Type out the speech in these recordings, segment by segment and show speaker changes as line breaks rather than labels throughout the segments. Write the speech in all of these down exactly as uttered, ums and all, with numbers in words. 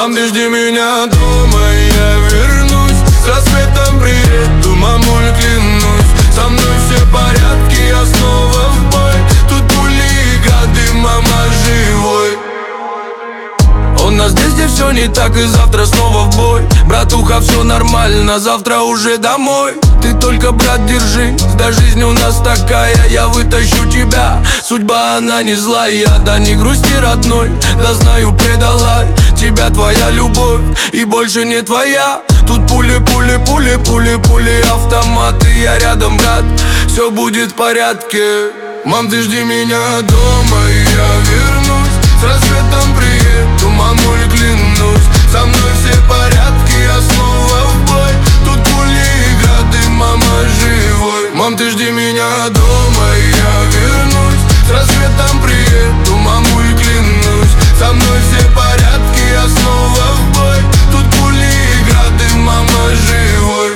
Мам, ты жди меня дома, я вернусь. С рассветом приеду, мамуль, клянусь. Со мной все порядки, я снова в бой. Тут пули и грады, мама, живой. У нас здесь, где все не так, и завтра снова в бой. Братуха, все нормально, завтра уже домой. Ты только, брат, держись, да жизнь у нас такая. Я вытащу тебя, судьба она не злая. Да не грусти, родной, да знаю, предала тебя твоя любовь и больше не твоя. Тут пули, пули, пули, пули, пули, автоматы. Я рядом, брат, все будет в порядке. Мам, ты жди меня дома, и я вернусь. С рассветом приеду, мамуль, клянусь. Со мной все порядки, я снова в бой. Тут пули и грады, мама, живой. Мам, ты жди меня дома, и я вернусь. С рассветом приеду, мамуль, клянусь. Со мной все порядки, я снова в бой. Тут пули и грады, мама, живой.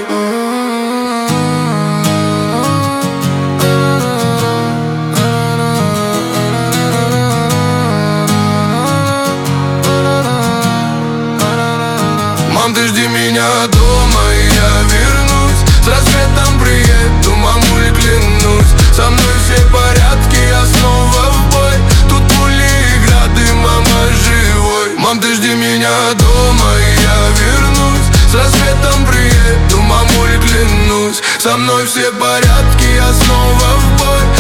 Мам, ты жди меня дома, и я вернусь. С рассветом приеду, мамуль, клянусь. Со мной все порядки, я снова в бой. Тут пули и грады, мама, живой. Мам, ты жди меня дома, и я вернусь. С рассветом приеду, мамуль, клянусь. Со мной все порядки, я снова в бой.